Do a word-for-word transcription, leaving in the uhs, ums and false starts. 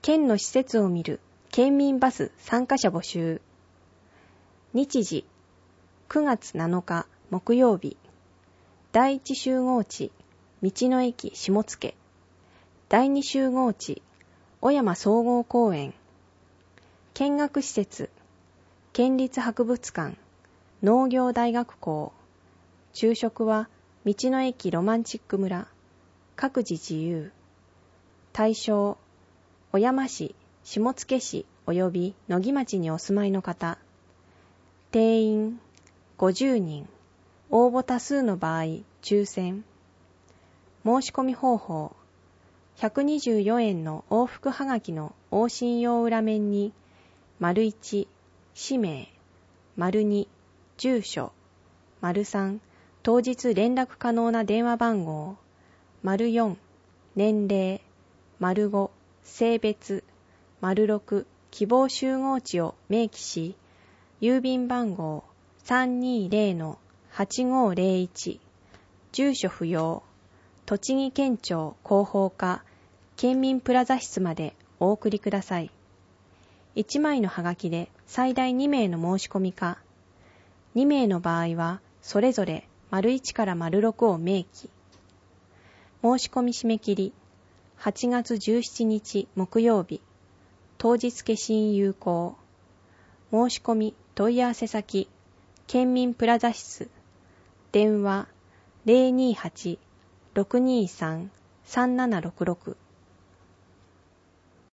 県の施設を見る県民バス参加者募集。日時くがつなのか木曜日。第一集合地道の駅下野。第二集合地小山総合公園。見学施設県立博物館、農業大学校。昼食は道の駅ロマンチック村。各自自由。対象小山市、下野市及び野木町にお住まいの方。定員ごじゅうにん。応募多数の場合抽選。申し込み方法ひゃくにじゅうよえんの往復はがきの往診用裏面に丸いち氏名、丸に住所、丸さん当日連絡可能な電話番号、丸よん年齢、丸ご性別、丸ろく希望集合地を明記し、郵便番号 さんにーぜろのはちごーぜろいち、住所不要、栃木県庁広報課県民プラザ室までお送りください。いちまいのはがきで最大にめいの申し込みか、にめいの場合はそれぞれ丸いちから丸ろくを明記。申し込み締め切りはちがつじゅうしちにち木曜日。当日消印有効。申し込み問い合わせ先県民プラザ室。電話 ゼロにーはち ろくにーさん さんななろくろく